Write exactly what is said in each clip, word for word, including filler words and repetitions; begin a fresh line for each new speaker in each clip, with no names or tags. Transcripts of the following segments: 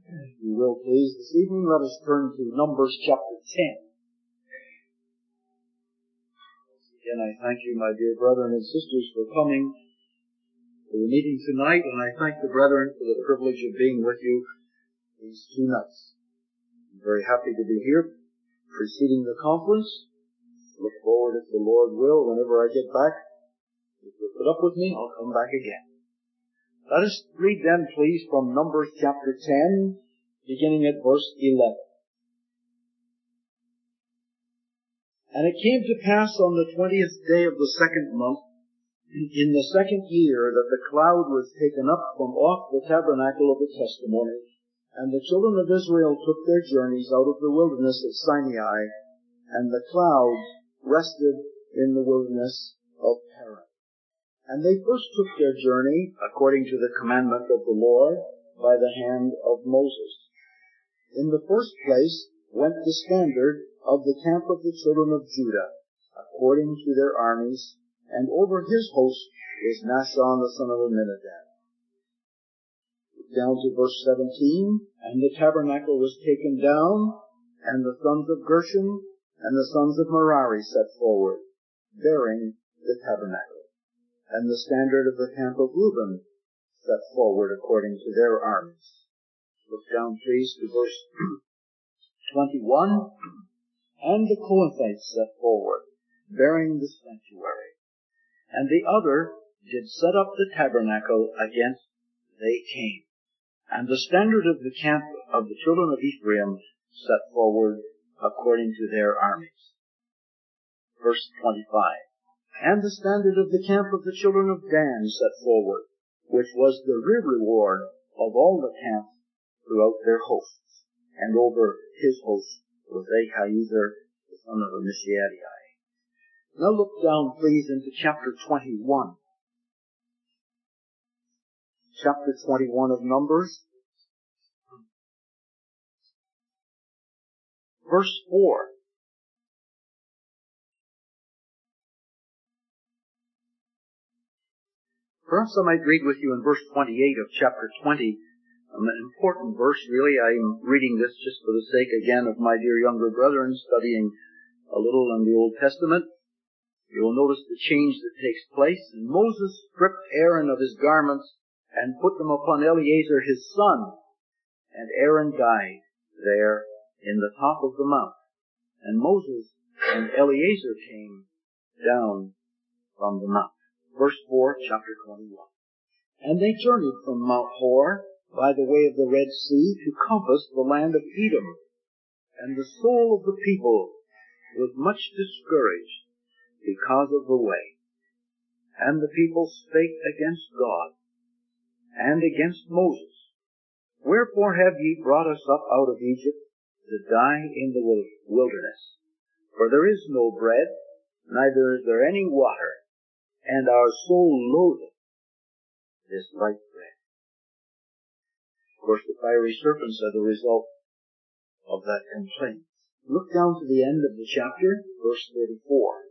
If you will please, this evening let us turn to Numbers chapter ten. Again, I thank you, my dear brethren and sisters, for coming to the meeting tonight, and I thank the brethren for the privilege of being with you these two nights. I'm very happy to be here, preceding the conference. Look forward, if the Lord will, whenever I get back. If you'll put up with me, I'll come back again. Let us read then, please, from Numbers chapter ten, beginning at verse eleven. And it came to pass on the twentieth day of the second month, in the second year, that the cloud was taken up from off the tabernacle of the testimony, and the children of Israel took their journeys out of the wilderness of Sinai, and the cloud rested in the wilderness of Paran. And they first took their journey, according to the commandment of the Lord, by the hand of Moses. In the first place went the standard of the camp of the children of Judah, according to their armies, and over his host was Nahshon the son of Amminadab. Down to verse seventeen, and the tabernacle was taken down, and the sons of Gershon and the sons of Merari set forward, bearing the tabernacle. And the standard of the camp of Reuben set forward according to their armies. Look down, please, to verse twenty-one. And the Kohathites set forward, bearing the sanctuary. And the other did set up the tabernacle against they came. And the standard of the camp of the children of Ephraim set forward according to their armies. Verse twenty-five. And the standard of the camp of the children of Dan set forward, which was the rear reward of all the camps throughout their hosts. And over his host was Ahiezer, the son of Ammishaddai. Now look down, please, into chapter twenty-one. Chapter twenty-one of Numbers. Verse four. Perhaps I might read with you in verse twenty-eight of chapter twenty, um, an important verse, really. I'm reading this just for the sake, again, of my dear younger brethren studying a little in the Old Testament. You will notice the change that takes place. And Moses stripped Aaron of his garments and put them upon Eleazar his son. And Aaron died there in the top of the mount. And Moses and Eleazar came down from the mount. Verse four, chapter twenty-one. And they journeyed from Mount Hor by the way of the Red Sea to compass the land of Edom. And the soul of the people was much discouraged because of the way. And the people spake against God and against Moses. Wherefore have ye brought us up out of Egypt to die in the wilderness? For there is no bread, neither is there any water, and our soul loatheth this light bread. Of course, the fiery serpents are the result of that complaint. Look down to the end of the chapter, verse thirty-four.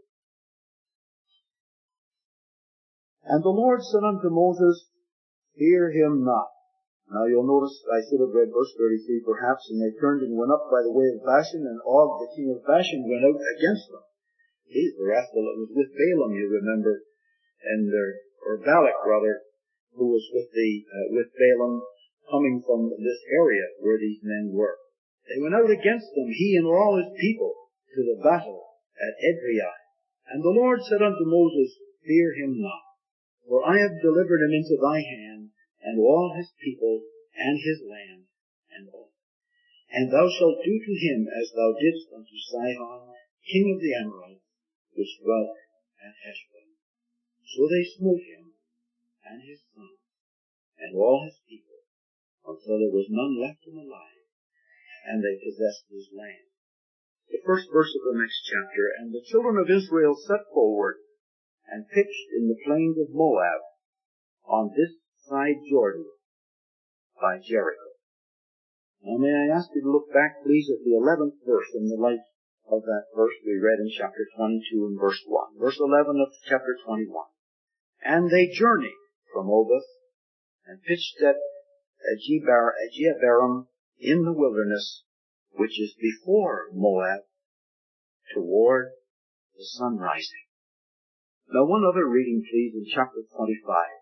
And the Lord said unto Moses, Fear him not. Now you'll notice I should have read verse thirty-three perhaps, and they turned and went up by the way of Bashan, and Og, the king of Bashan, went out against them. He's the rascal that was with Balaam, you remember, and uh, or Balak rather, who was with the uh, with Balaam, coming from this area where these men were. They went out against them, he and all his people, to the battle at Edrei. And the Lord said unto Moses, Fear him not, for I have delivered him into thy hand, and all his people, and his land, and all. And thou shalt do to him as thou didst unto Sihon, king of the Amorites, which dwelt at Heshbon. So they smote him, and his sons, and all his people, until there was none left him alive, and they possessed his land. The first verse of the next chapter, And the children of Israel set forward, and pitched in the plains of Moab, on this side Jordan, by Jericho. Now may I ask you to look back, please, at the eleventh verse in the light of that verse we read in chapter twenty-two and verse one. Verse eleven of chapter twenty-one. And they journeyed from Oboth, and pitched at Jeabarim in the wilderness, which is before Moab, toward the sun rising. Now one other reading, please, in chapter twenty-five.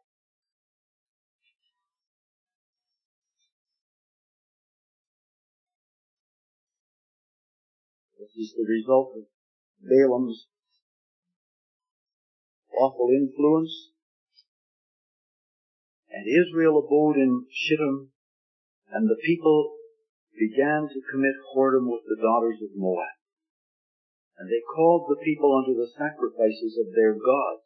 This is the result of Balaam's awful influence. And Israel abode in Shittim, and the people began to commit whoredom with the daughters of Moab. And they called the people unto the sacrifices of their gods.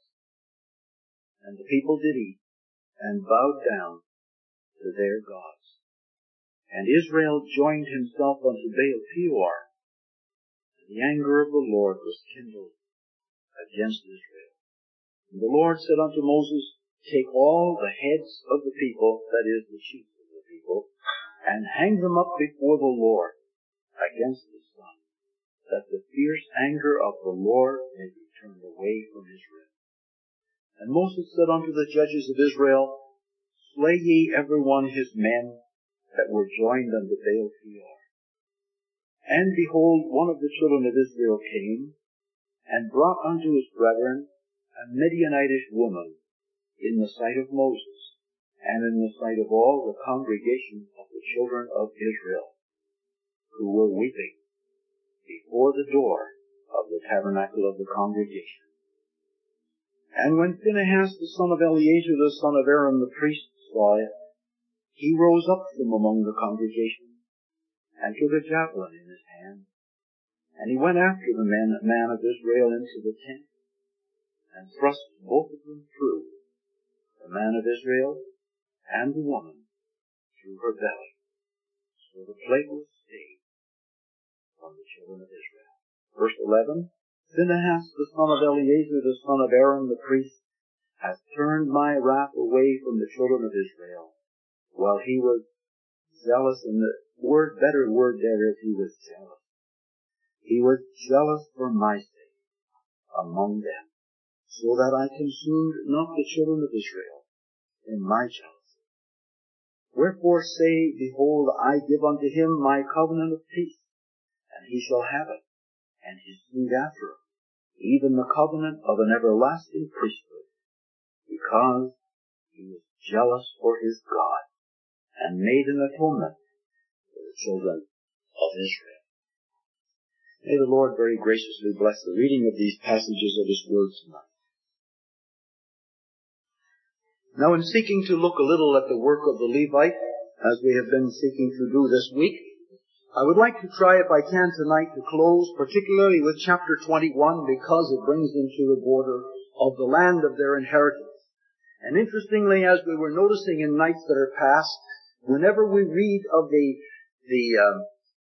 And the people did eat, and bowed down to their gods. And Israel joined himself unto Baal Peor, and the anger of the Lord was kindled against Israel. And the Lord said unto Moses, take all the heads of the people, that is, the chiefs of the people, and hang them up before the Lord against the sun, that the fierce anger of the Lord may be turned away from Israel. And Moses said unto the judges of Israel, slay ye every one his men that were joined unto Baal Peor. And behold, one of the children of Israel came, and brought unto his brethren a Midianitish woman, in the sight of Moses, and in the sight of all the congregation of the children of Israel, who were weeping before the door of the tabernacle of the congregation. And when Phinehas the son of Eleazar the son of Aaron the priest saw it, he rose up from among the congregation, and took a javelin in his hand, and he went after the man, man of Israel into the tent, and thrust both of them through, the man of Israel and the woman, through her belly. So the plague was stayed from the children of Israel. Verse eleven, Phinehas the son of Eleazar the son of Aaron the priest hath turned my wrath away from the children of Israel, while he was zealous, and the word, better word there is he was jealous. He was jealous for my sake among them, so that I consumed not the children of Israel in my jealousy. Wherefore say, behold, I give unto him my covenant of peace, and he shall have it, and his seed after him, even the covenant of an everlasting priesthood, because he was jealous for his God, and made an atonement for the children of Israel. May the Lord very graciously bless the reading of these passages of his word tonight. Now, in seeking to look a little at the work of the Levite, as we have been seeking to do this week, I would like to try, if I can tonight, to close particularly with chapter twenty-one, because it brings them to the border of the land of their inheritance. And interestingly, as we were noticing in nights that are past, whenever we read of the the um,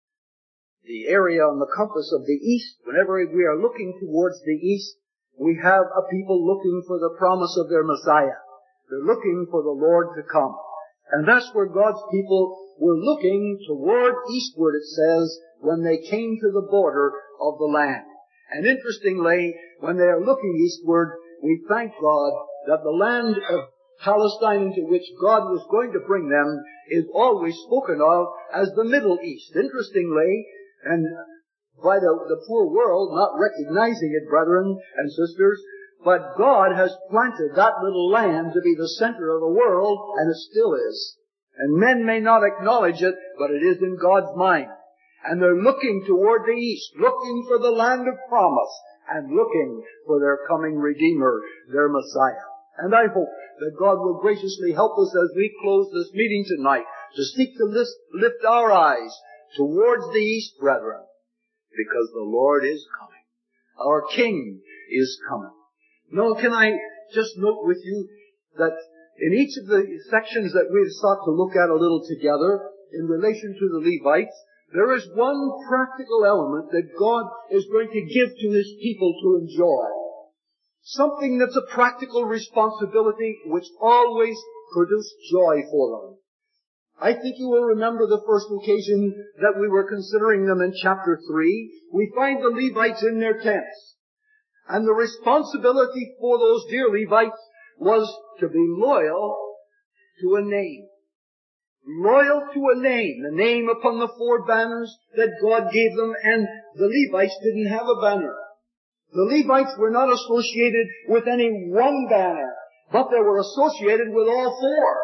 the area on the compass of the east, whenever we are looking towards the east, we have a people looking for the promise of their Messiah. They're looking for the Lord to come. And that's where God's people were looking toward eastward, it says, when they came to the border of the land. And interestingly, when they are looking eastward, we thank God that the land of Palestine into which God was going to bring them is always spoken of as the Middle East. Interestingly, and by the, the poor world not recognizing it, brethren and sisters, but God has planted that little land to be the center of the world, and it still is. And men may not acknowledge it, but it is in God's mind. And they're looking toward the east, looking for the land of promise, and looking for their coming Redeemer, their Messiah. And I hope that God will graciously help us as we close this meeting tonight to seek to lift our eyes towards the east, brethren, because the Lord is coming. Our King is coming. Now, can I just note with you that in each of the sections that we've sought to look at a little together in relation to the Levites, there is one practical element that God is going to give to His people to enjoy. Something that's a practical responsibility which always produced joy for them. I think you will remember the first occasion that we were considering them in chapter three. We find the Levites in their tents. And the responsibility for those dear Levites was to be loyal to a name. loyal to a name, the name upon the four banners that God gave them, and the Levites didn't have a banner. The Levites were not associated with any one banner, but they were associated with all four.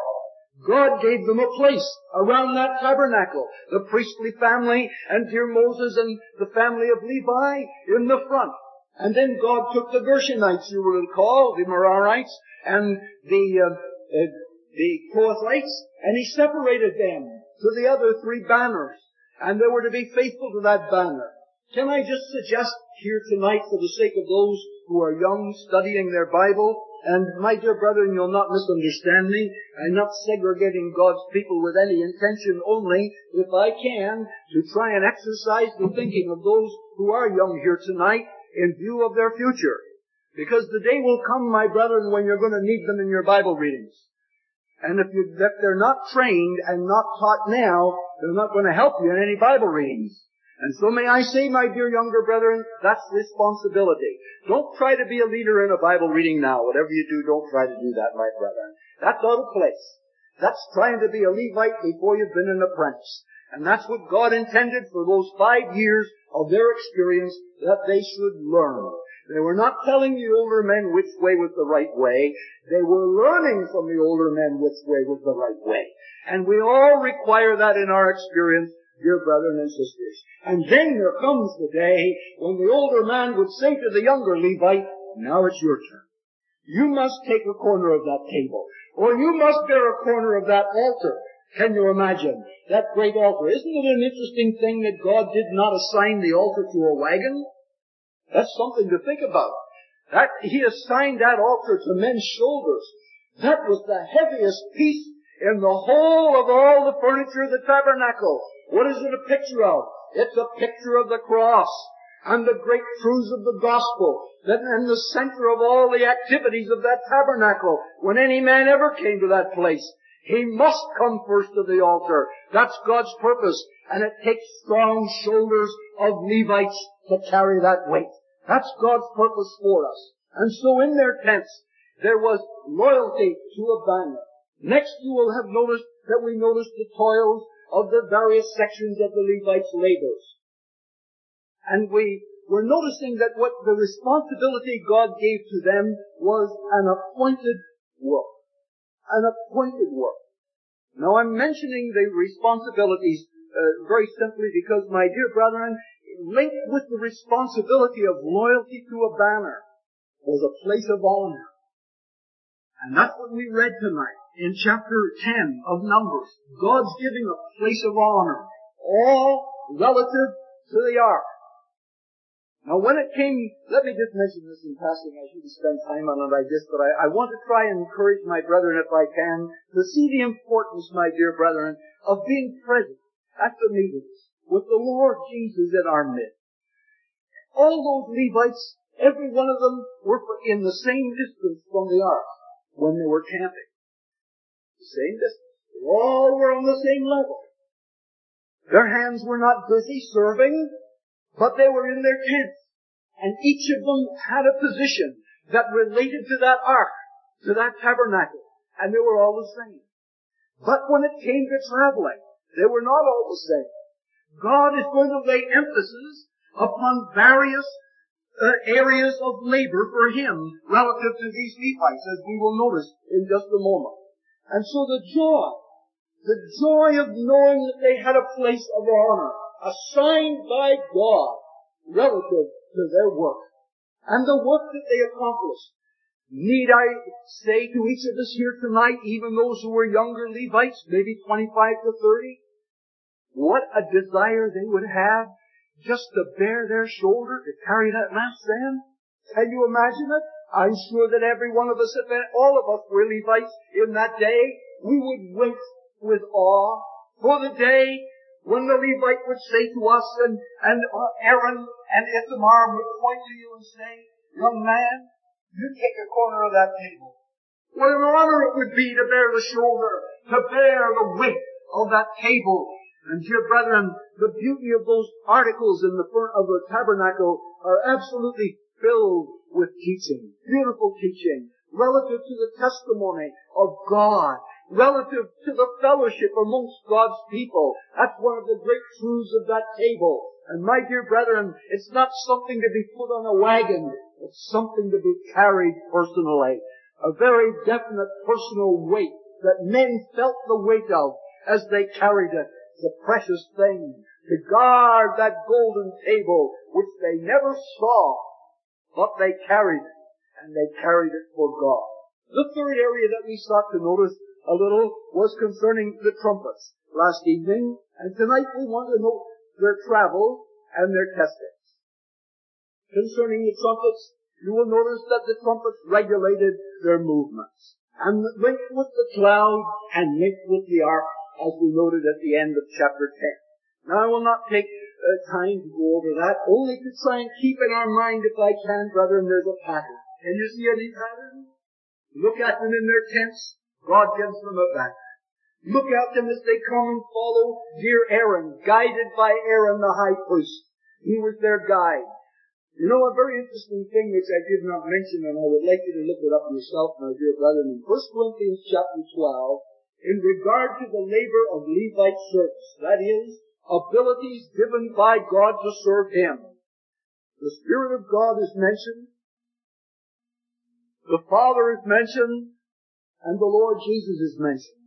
God gave them a place around that tabernacle. The priestly family and dear Moses and the family of Levi in the front. And then God took the Gershonites, you will recall, the Merarites and the uh, uh, the Kohathites, and He separated them to the other three banners. And they were to be faithful to that banner. Can I just suggest here tonight, for the sake of those who are young, studying their Bible, and my dear brethren, you'll not misunderstand me. I'm not segregating God's people with any intention, only, if I can, to try and exercise the thinking of those who are young here tonight in view of their future. Because the day will come, my brethren, when you're going to need them in your Bible readings. And if, you, if they're not trained and not taught now, they're not going to help you in any Bible readings. And so may I say, my dear younger brethren, that's responsibility. Don't try to be a leader in a Bible reading now. Whatever you do, don't try to do that, my brethren. That's out of place. That's trying to be a Levite before you've been an apprentice. And that's what God intended for those five years of their experience, that they should learn. They were not telling the older men which way was the right way. They were learning from the older men which way was the right way. And we all require that in our experience, dear brethren and sisters. And then there comes the day when the older man would say to the younger Levite, now it's your turn. You must take a corner of that table, or you must bear a corner of that altar. Can you imagine that great altar? Isn't it an interesting thing that God did not assign the altar to a wagon? That's something to think about. That He assigned that altar to men's shoulders. That was the heaviest piece in the whole of all the furniture of the tabernacle. What is it a picture of? It's a picture of the cross and the great truths of the gospel, that and the center of all the activities of that tabernacle. When any man ever came to that place, he must come first to the altar. That's God's purpose, and it takes strong shoulders of Levites to carry that weight. That's God's purpose for us. And so in their tents, there was loyalty to a banner. Next, you will have noticed that we noticed the toils of the various sections of the Levites' labors. And we were noticing that what the responsibility God gave to them was an appointed work. An appointed work. Now I'm mentioning the responsibilities uh, very simply because, my dear brethren, linked with the responsibility of loyalty to a banner was a place of honor. And that's what we read tonight in chapter ten of Numbers. God's giving a place of honor, all relative to the ark. Now when it came, let me just mention this in passing. I shouldn't spend time on it like this, but I, I want to try and encourage my brethren, if I can, to see the importance, my dear brethren, of being present at the meetings with the Lord Jesus in our midst. All those Levites, every one of them were in the same distance from the ark when they were camping. The same distance. They all were on the same level. Their hands were not busy serving, but they were in their tents. And each of them had a position that related to that ark, to that tabernacle. And they were all the same. But when it came to traveling, they were not all the same. God is going to lay emphasis upon various uh, areas of labor for Him relative to these Levites, as we will notice in just a moment. And so the joy, the joy of knowing that they had a place of honor, assigned by God relative to their work, and the work that they accomplished. Need I say to each of us here tonight, even those who were younger Levites, maybe twenty-five to thirty, what a desire they would have just to bear their shoulder to carry that lampstand? Can you imagine it? I'm sure that every one of us, if all of us were Levites in that day, we would wait with awe for the day when the Levite would say to us, and, and Aaron and Ithamar would point to you and say, young man, you take a corner of that table. What an honor it would be to bear the shoulder, to bear the weight of that table. And dear brethren, the beauty of those articles in the front of the tabernacle are absolutely filled with teaching, beautiful teaching, relative to the testimony of God relative to the fellowship amongst God's people. That's one of the great truths of that table. And my dear brethren, it's not something to be put on a wagon. It's something to be carried personally. A very definite personal weight that men felt the weight of as they carried it. It's a precious thing to guard that golden table which they never saw, but they carried it, and they carried it for God. The third area that we sought to notice a little was concerning the trumpets last evening, and tonight we want to note their travel and their testings. Concerning the trumpets, you will notice that the trumpets regulated their movements, and linked with the cloud and linked with the ark, as we noted at the end of chapter ten. Now I will not take uh, time to go over that, only to try and keep in our mind, if I can, brethren, there's a pattern. Can you see any pattern? Look at them in their tents. God gives them a pattern. Look at them as they come and follow dear Aaron, guided by Aaron the high priest. He was their guide. You know, a very interesting thing which I did not mention, and I would like you to look it up yourself, my dear brethren, in First Corinthians chapter twelve, in regard to the labor of Levite service, that is, abilities given by God to serve Him. The Spirit of God is mentioned, the Father is mentioned, and the Lord Jesus is mentioned.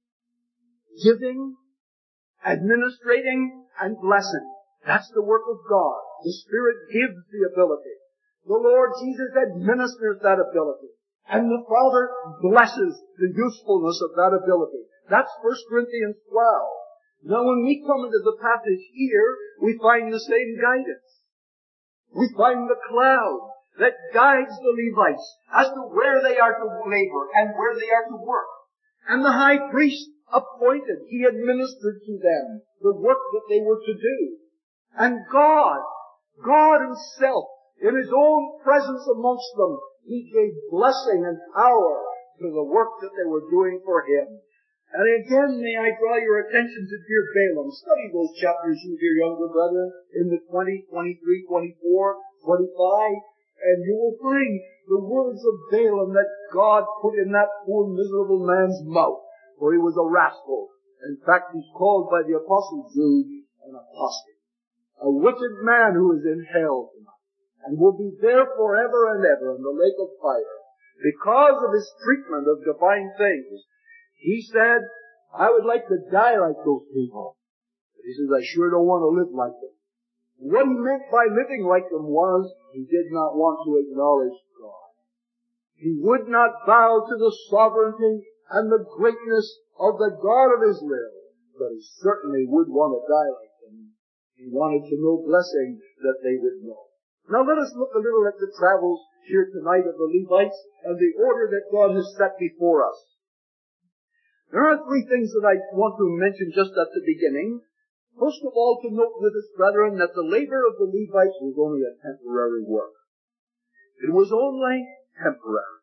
Giving, administrating, and blessing. That's the work of God. The Spirit gives the ability. The Lord Jesus administers that ability. And the Father blesses the usefulness of that ability. That's First Corinthians twelve. Now when we come into the passage here, we find the same guidance. We find the cloud that guides the Levites as to where they are to labor and where they are to work. And the high priest appointed, he administered to them the work that they were to do. And God, God Himself, in His own presence amongst them, He gave blessing and power to the work that they were doing for Him. And again, may I draw your attention to dear Balaam. Study those chapters, you dear younger brethren, in the twenty, twenty-three, twenty-four, twenty-five, and you will find the words of Balaam that God put in that poor miserable man's mouth, for he was a rascal. In fact, he's called by the Apostle Jude an apostate, a wicked man who is in hell tonight, and will be there forever and ever in the lake of fire, because of his treatment of divine things. He said, I would like to die like those people. But he says, I sure don't want to live like them. What he meant by living like them was, he did not want to acknowledge God. He would not bow to the sovereignty and the greatness of the God of Israel, but he certainly would want to die like them. He wanted to know blessing that they would know. Now let us look a little at the travels here tonight of the Levites and the order that God has set before us. There are three things that I want to mention just at the beginning. First of all, to note with us, brethren, that the labor of the Levites was only a temporary work. It was only temporary.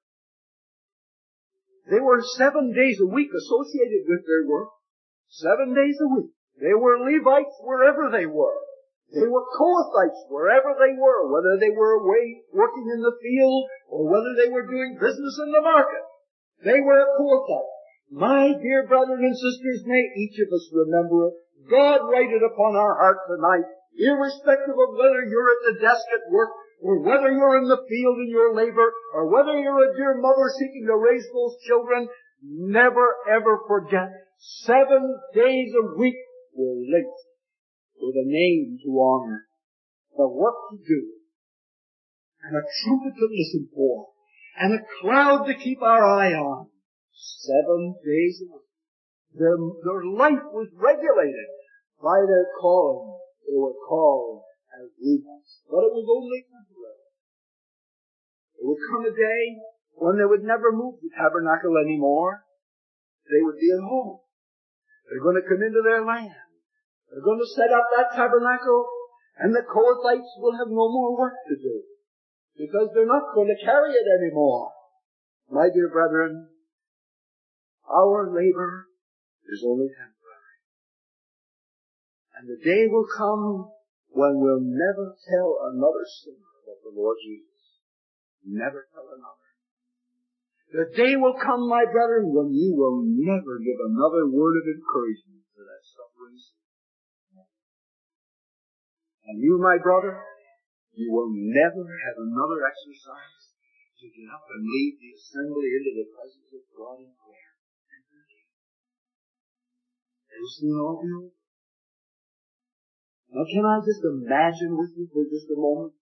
They were seven days a week associated with their work. Seven days a week. They were Levites wherever they were. They were Kohathites wherever they were, whether they were away working in the field or whether they were doing business in the market. They were a Kohathite. My dear brothers and sisters, may each of us remember it. God write it upon our heart tonight, irrespective of whether you're at the desk at work, or whether you're in the field in your labor, or whether you're a dear mother seeking to raise those children. Never ever forget, seven days a week were linked with a name to honor, the work to do, and a trumpet to listen for, and a cloud to keep our eye on. Seven days a week. Their, their life was regulated by their calling. They were called as Levites. But it was only temporary. There would come a day when they would never move the tabernacle anymore. They would be at home. They're going to come into their land. They're going to set up that tabernacle, and the Kohathites will have no more work to do, because they're not going to carry it anymore. My dear brethren, our labor is only temporary. And the day will come when we'll never tell another sinner about the Lord Jesus. Never tell another. The day will come, my brethren, when you will never give another word of encouragement to that suffering soul. And you, my brother, you will never have another exercise to get up and lead the assembly into the presence of God in prayer. Is it all you? Now can I just imagine with you for just a moment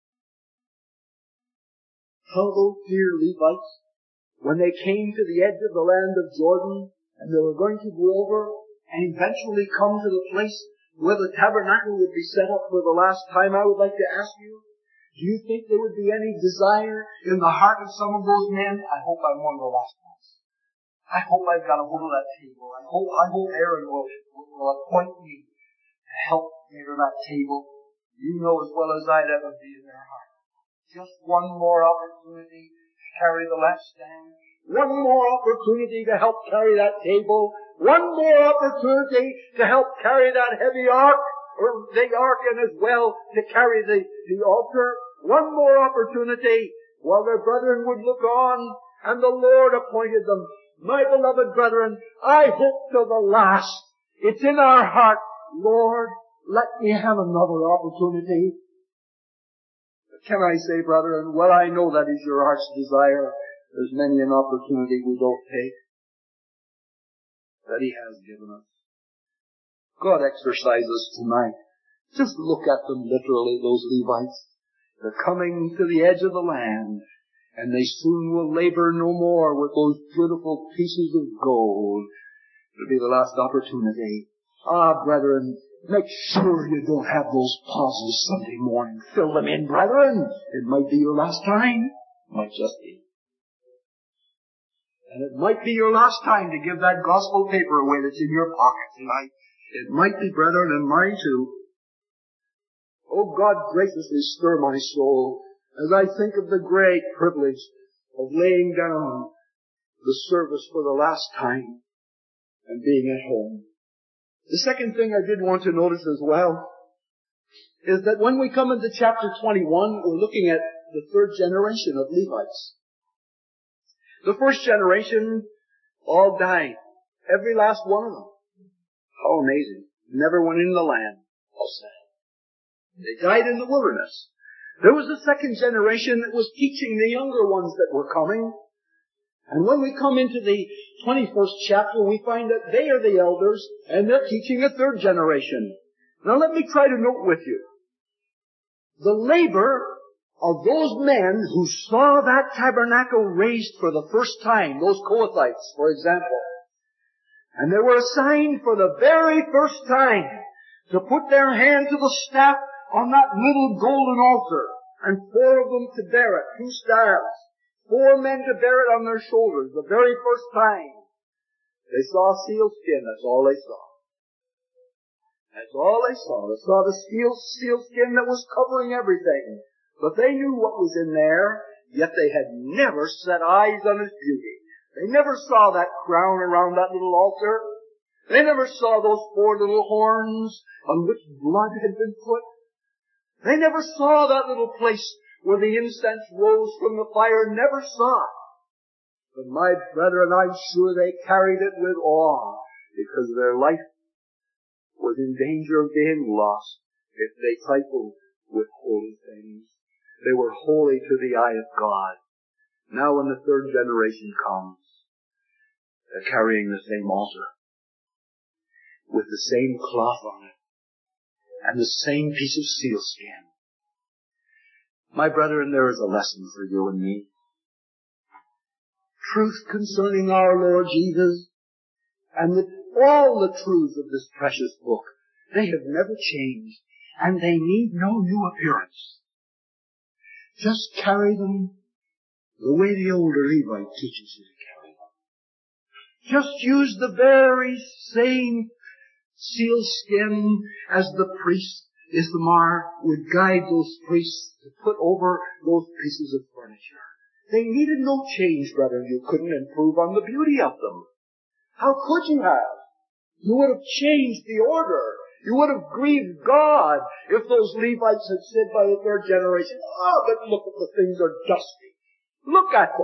how those dear Levites, when they came to the edge of the land of Jordan, and they were going to go over and eventually come to the place where the tabernacle would be set up for the last time, I would like to ask you, do you think there would be any desire in the heart of some of those men? I hope I'm one of the last ones. I hope I've got a hold of that table. I hope, I hope Aaron will, will appoint me to help near that table. You know as well as I'd ever be in their heart. Just one more opportunity to carry the lampstand. One more opportunity to help carry that table. One more opportunity to help carry that heavy ark, or the ark, and as well to carry the, the altar. One more opportunity while their brethren would look on, and the Lord appointed them. My beloved brethren, I hope to the last. It's in our heart, Lord, let me have another opportunity. But can I say, brethren, well, I know that is your heart's desire. There's many an opportunity we don't take that He has given us. God exercises tonight. Just look at them literally, those Levites. They're coming to the edge of the land, and they soon will labor no more with those beautiful pieces of gold. It'll be the last opportunity. Ah, brethren, make sure you don't have those pauses Sunday morning. Fill them in, brethren. It might be your last time. It might just be. And it might be your last time to give that gospel paper away that's in your pocket tonight. It might be, brethren, and mine too. Oh, God graciously stir my soul as I think of the great privilege of laying down the service for the last time and being at home. The second thing I did want to notice as well is that when we come into chapter twenty-one, we're looking at the third generation of Levites. The first generation all died. Every last one of them. How amazing. Never went into the land. How sad. They died in the wilderness. There was a second generation that was teaching the younger ones that were coming. And when we come into the twenty-first chapter, we find that they are the elders, and they're teaching a third generation. Now let me try to note with you the labor of those men who saw that tabernacle raised for the first time, those Kohathites, for example. And they were assigned for the very first time to put their hand to the staff on that little golden altar, and four of them to bear it, two staffs, four men to bear it on their shoulders, the very first time. They saw seal skin, that's all they saw. That's all they saw. They saw the seal, seal skin that was covering everything. But they knew what was in there, yet they had never set eyes on His beauty. They never saw that crown around that little altar. They never saw those four little horns on which blood had been put. They never saw that little place where the incense rose from the fire. Never saw it. But my brethren, I'm sure they carried it with awe, because their life was in danger of being lost if they trifled with holy things. They were holy to the eye of God. Now when the third generation comes, they're carrying the same altar, with the same cloth on it, and the same piece of sealskin. My brethren, there is a lesson for you and me. Truth concerning our Lord Jesus, and the, all the truths of this precious book, they have never changed, and they need no new appearance. Just carry them the way the older Levite teaches you to carry them. Just use the very same sealskin as the priest Ithamar would guide those priests to put over those pieces of furniture. They needed no change, brother. You couldn't improve on the beauty of them. How could you have? You would have changed the order. You would have grieved God if those Levites had said by the third generation, oh, but look at the things are dusty. Look at them.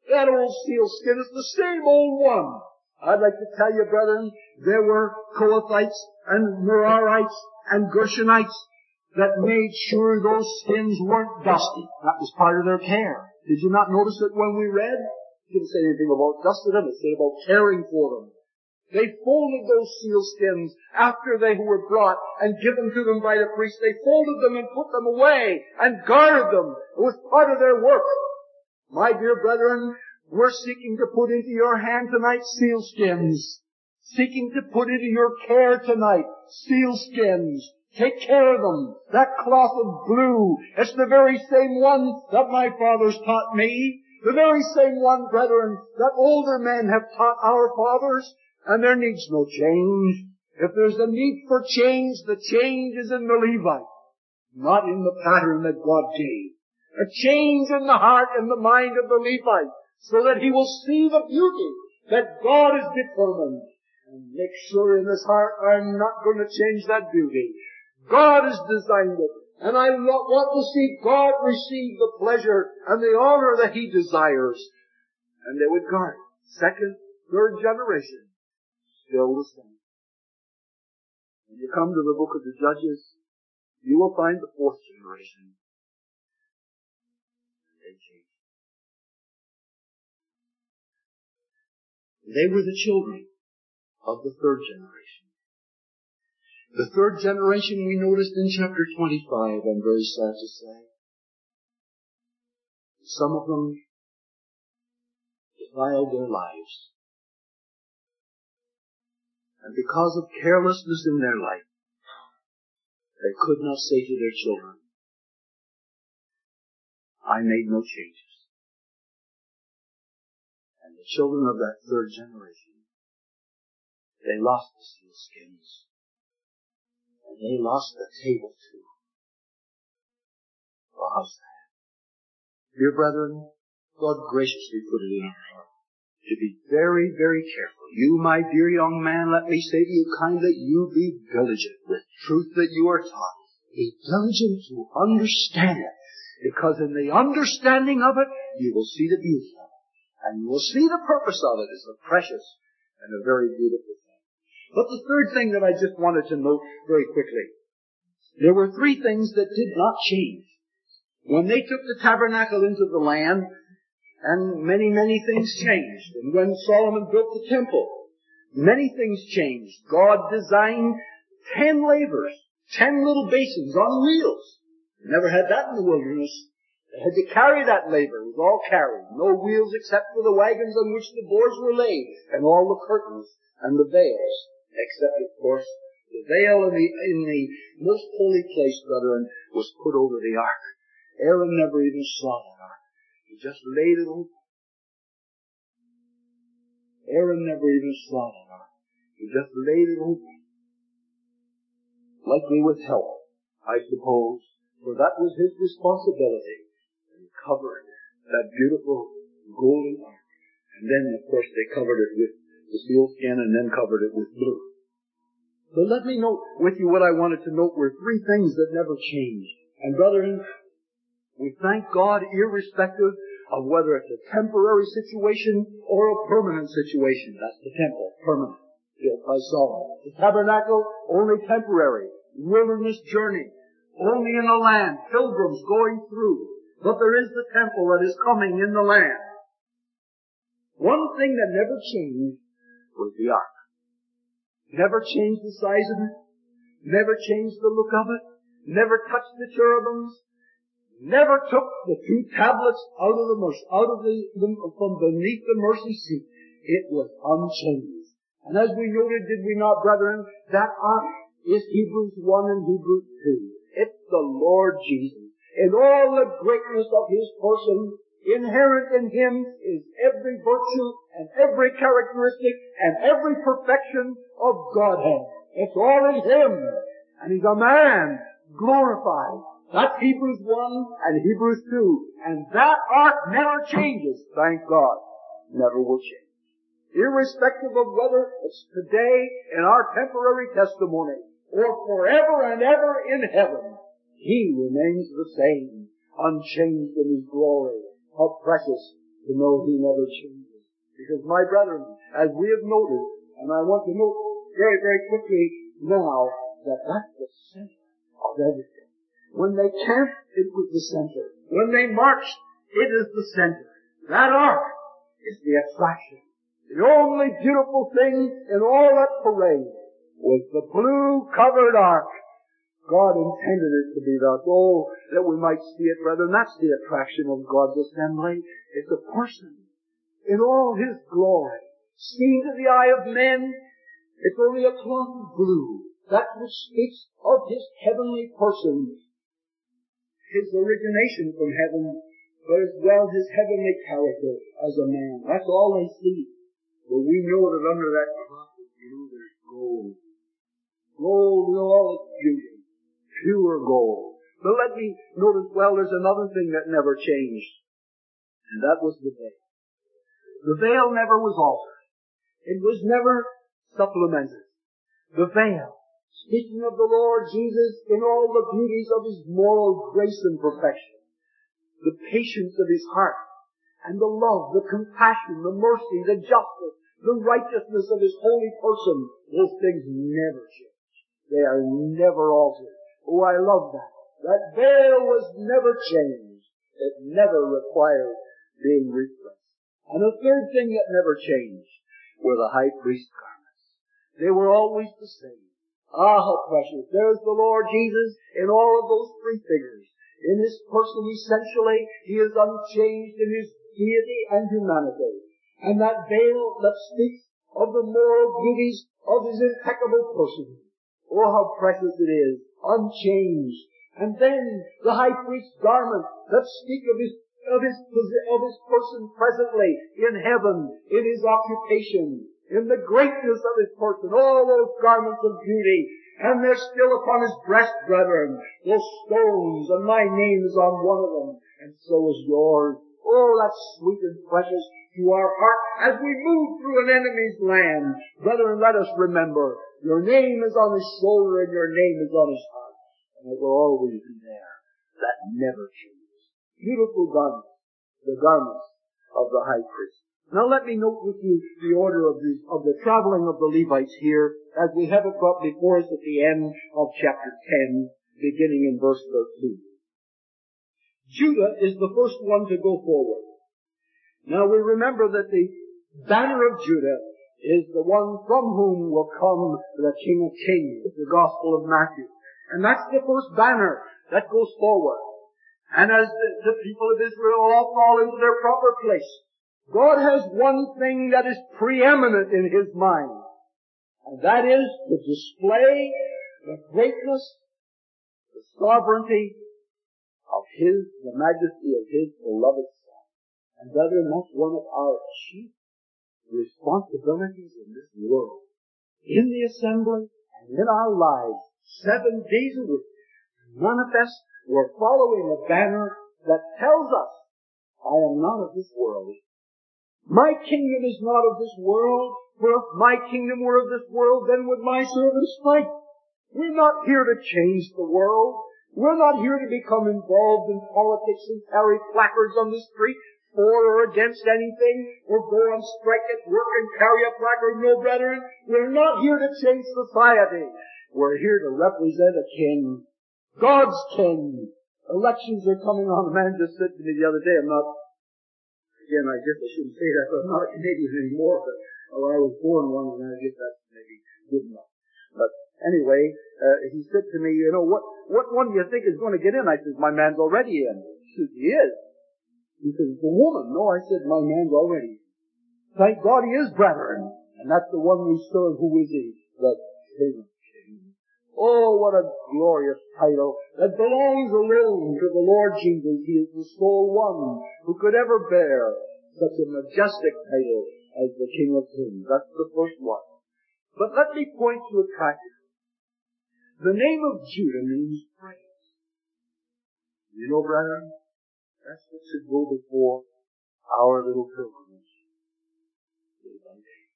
That old sealskin is the same old one. I'd like to tell you, brethren, there were Kohathites and Merarites and Gershonites that made sure those skins weren't dusty. That was part of their care. Did you not notice it when we read? It didn't say anything about dusting them. It said about caring for them. They folded those sealskins after they were brought and given to them by the priest. They folded them and put them away and guarded them. It was part of their work. My dear brethren, we're seeking to put into your hand tonight sealskins. Seeking to put into your care tonight sealskins. Take care of them. That cloth of blue, it's the very same one that my fathers taught me. The very same one, brethren, that older men have taught our fathers. And there needs no change. If there's a need for change, the change is in the Levite, not in the pattern that God gave. A change in the heart and the mind of the Levite, so that he will see the beauty that God has determined. And make sure in his heart, I'm not going to change that beauty. God has designed it. And I want to see God receive the pleasure and the honor that he desires. And they would guard. Second, third generation. Still the same. When you come to the book of the Judges, you will find the fourth generation. They changed. They were the children of the third generation. The third generation we noticed in chapter twenty-five, I'm very sad to say. Some of them defiled their lives. And because of carelessness in their life, they could not say to their children, I made no changes. And the children of that third generation, they lost the sealskins. And they lost the table too. Well, how's that? Dear brethren, God graciously put it in our heart to be very, very careful. You, my dear young man, let me say to you kindly, you be diligent with truth that you are taught. Be diligent to understand it. Because in the understanding of it, you will see the beauty of it. And you will see the purpose of it as a precious and a very beautiful thing. But the third thing that I just wanted to note very quickly, there were three things that did not change. When they took the tabernacle into the land, and many, many things changed. And when Solomon built the temple, many things changed. God designed ten lavers, ten little basins on wheels. They never had that in the wilderness. They had to carry that laver. It was all carried. No wheels except for the wagons on which the boards were laid, and all the curtains and the veils. Except, of course, the veil in the, in the most holy place, brethren, was put over the ark. Aaron never even saw that ark. He just laid it open. Aaron never even saw that ark. He just laid it open. Likely with help, I suppose, for that was his responsibility. And he covered that beautiful golden ark. And then, of course, they covered it with the sealskin and then covered it with blue. But let me note with you what I wanted to note were three things that never changed. And brethren, we thank God irrespective of whether it's a temporary situation or a permanent situation. That's the temple, permanent, built by Solomon. The tabernacle, only temporary. Wilderness journey, only in the land, pilgrims going through. But there is the temple that is coming in the land. One thing that never changed was the ark. Never changed the size of it. Never changed the look of it. Never touched the cherubims. Never took the two tablets out of the out of the, the from beneath the mercy seat. It was unchanged. And as we noted, did we not, brethren, that ark is Hebrews one and Hebrews two. It's the Lord Jesus. In all the greatness of His person, inherent in Him is every virtue and every characteristic and every perfection of Godhead. It's all in Him. And He's a man glorified. That's Hebrews one and Hebrews two. And that ark never changes, thank God. Never will change. Irrespective of whether it's today in our temporary testimony or forever and ever in heaven, He remains the same, unchanged in His glory. How precious to know He never changes. Because, my brethren, as we have noted, and I want to note very, very quickly now, that that's the center of everything. When they camped, it was the center. When they marched, it is the center. That ark is the attraction. The only beautiful thing in all that parade was the blue-covered ark. God intended it to be that. Oh, that we might see it, brethren. That's the attraction of God's assembly. It's a person in all His glory. Seen to the eye of men, it's only a cloth of blue. That which speaks of His heavenly person, His origination from heaven, but as well His heavenly character as a man. That's all they see. But we know that under that cloth of blue there's gold. Gold in all its beauty. Pure gold. But let me note as well, there's another thing that never changed. And that was the veil. The veil never was altered. It was never supplemented. The veil, speaking of the Lord Jesus in all the beauties of His moral grace and perfection, the patience of His heart, and the love, the compassion, the mercy, the justice, the righteousness of His holy person, those things never change. They are never altered. Oh, I love that. That veil was never changed. It never required being replaced. And the third thing that never changed were the high priest's garments. They were always the same. Ah, how precious. There's the Lord Jesus in all of those three figures. In His person, essentially, He is unchanged in His deity and humanity. And that veil that speaks of the moral beauties of His impeccable person. Oh, how precious it is. Unchanged. And then the high priest's garment that speak of his of his of his person presently in heaven, in His occupation, in the greatness of His person, all those garments of beauty, and they're still upon His breast, brethren, those stones, and my name is on one of them, and so is yours. Oh, that's sweet and precious to our heart as we move through an enemy's land. Brethren, let us remember, your name is on His shoulder and your name is on His heart, and it will always be there. That never changes. Beautiful garments, the garments of the high priest. Now let me note with you the order of the, of the traveling of the Levites here, as we have it brought before us at the end of chapter ten, beginning in verse thirteen. Judah is the first one to go forward. Now we remember that the banner of Judah is the one from whom will come the King of Kings, the Gospel of Matthew. And that's the first banner that goes forward. And as the, the people of Israel all fall into their proper place, God has one thing that is preeminent in His mind. And that is to display the greatness, the sovereignty of His, the majesty of His beloved Son. And brethren, that's one of our chief responsibilities in this world. In the assembly and in our lives, seven days a week, manifest we're following a banner that tells us, I am not of this world. My kingdom is not of this world, for if my kingdom were of this world, then would my servants fight. We're not here to change the world. We're not here to become involved in politics and carry placards on the street for or against anything, or go on strike at work and carry a placard. No, brethren, we're not here to change society. We're here to represent a king. God's king. Elections are coming on. A man just said to me the other day, I'm not, again, I guess I shouldn't say that, but I'm not a Canadian anymore, but oh, I was born one, and I guess that's maybe good enough. But anyway, uh, he said to me, you know, what, what one do you think is going to get in? I said, my man's already in. He said, he is. He said, the woman. No, I said, my man's already in. Thank God he is, brethren. And that's the one we serve. Who is he? The King. Oh, what a glorious title that belongs alone to the Lord Jesus. He is the sole one who could ever bear such a majestic title as the King of Kings. That's the first one. But let me point to a practice. The name of Judah means praise. You know, brethren, that's what should go before our little pilgrimage. Day by day.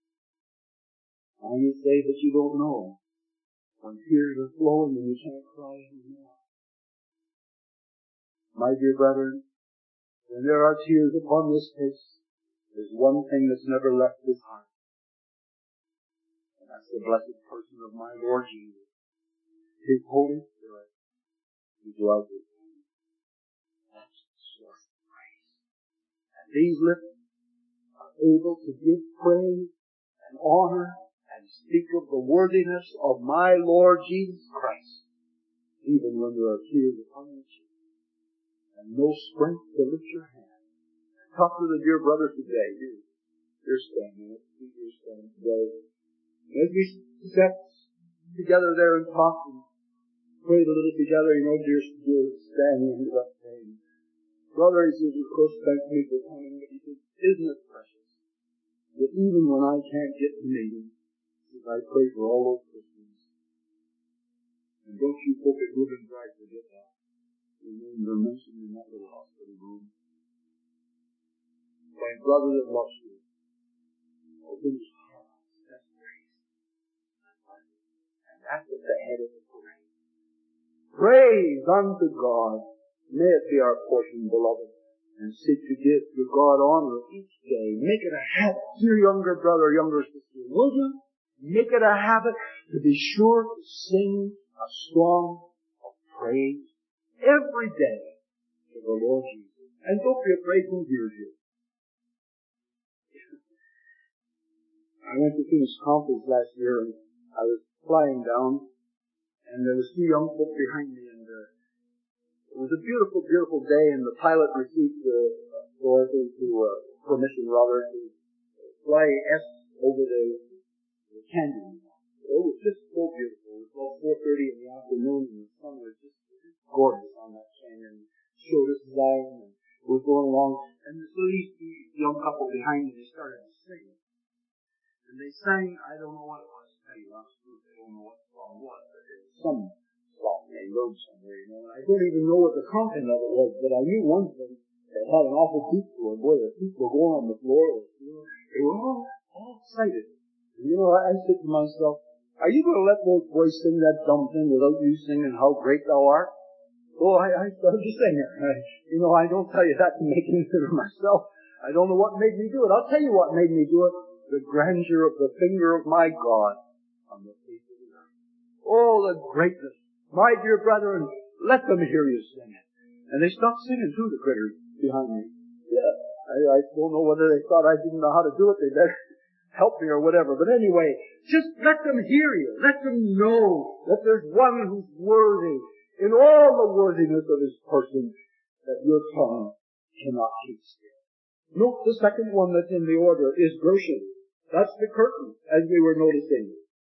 And you say that you don't know. When tears are flowing and you can't cry anymore. My dear brethren, When there are tears upon this face, there's one thing that's never left his heart. And that's the blessed person of my Lord Jesus. His Holy Spirit who dwells with him. That's the source of grace. And these lips are able to give praise and honor and speak of the worthiness of my Lord Jesus Christ, even when there are tears upon your cheek and no strength to lift your hand. Talk to the dear brother today. You're, you're standing. You're standing today. As we sat together there and talked and prayed a little together, you know, dear, dear Stanley ended up saying, brother, he says, of course, thank me for coming, but he says, isn't it precious that even when I can't get to meetings, I pray for all those Christians. And don't you hope it would and try to forget that. Your names are mentioned in that little hospital room. My brother that loves you, open his heart. That's grace. And that's at the head of the parade. Praise unto God. May it be our portion, beloved, and seek to give to God honor each day. Make it a habit, dear younger brother, younger sister, will you? Make it a habit to be sure to sing a song of praise every day to the Lord Jesus. And don't be afraid who hears you. I went to King's Conference last year, and I was flying down, and there was two young folk behind me, and uh, it was a beautiful, beautiful day, and the pilot received the authority to, uh, permission rather, to fly S over the, the canyon. It was just so beautiful. It was about four thirty in the afternoon, and the sun was just gorgeous on that canyon. It showed us light, and we were going along, and so these young couple behind me, they started to sing. And they sang, I don't know what it was, I tell you honest truth, I don't know what the song was, but it was some song they wrote somewhere, you know, and I don't even know what the content of it was, but I knew one thing, it had an awful beat to it. Boy, the people were going on the floor, you know, they were all, all excited. And you know, I, I said to myself, are you going to let those boys sing that dumb thing without you singing how great thou art? Oh, I, I started to sing it. I, you know, I don't tell you that to make anything of myself. I don't know what made me do it. I'll tell you what made me do it. The grandeur of the finger of my God on the face of the earth. Oh, the greatness. My dear brethren, let them hear you sing it. And they stopped singing too, the critters behind me. Yeah, I, I don't know whether they thought I didn't know how to do it. They better help me or whatever. But anyway, just let them hear you. Let them know that there's one who's worthy in all the worthiness of his person that your tongue cannot keep still. Note the second one that's in the order is Gershon. That's the curtain, as we were noticing.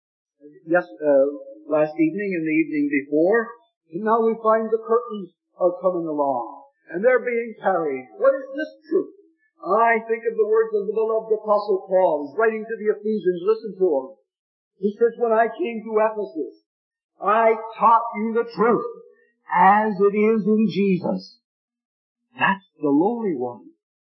Yes, uh, last evening and the evening before. And now we find the curtains are coming along. And they're being carried. What is this truth? I think of the words of the beloved Apostle Paul. He's writing to the Ephesians. Listen to him. He says, when I came to Ephesus, I taught you the truth as it is in Jesus. That's the lowly one.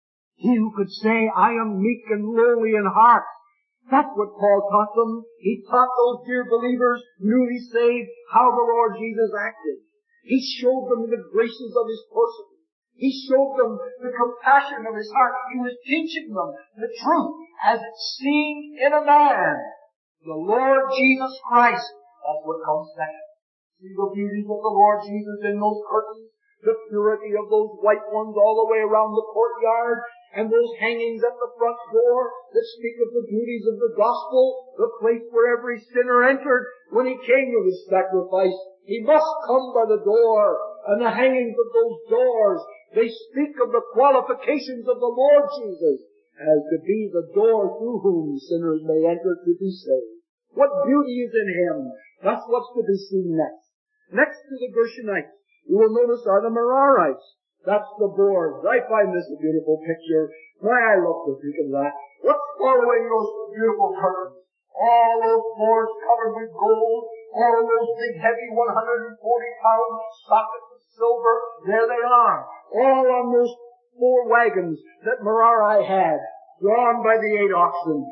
He who could say, I am meek and lowly in heart. That's what Paul taught them. He taught those dear believers, newly saved, how the Lord Jesus acted. He showed them the graces of his person. He showed them the compassion of his heart. He was teaching them the truth as it's seen in a man. The Lord Jesus Christ. That's what comes second. See the beauty of the Lord Jesus in those curtains? The purity of those white ones all the way around the courtyard, and those hangings at the front door that speak of the beauties of the gospel, the place where every sinner entered when he came with his sacrifice. He must come by the door, and the hangings of those doors, they speak of the qualifications of the Lord Jesus as to be the door through whom sinners may enter to be saved. What beauty is in him! That's what's to be seen next. Next to the Gershonites, you will notice are the Merarites. That's the boards. I find this a beautiful picture. My, I love to think of that. What's following those beautiful curtains? All those boards covered with gold, all those big heavy one hundred forty pound sockets of silver, there they are. All on those four wagons that Merari had, drawn by the eight oxen.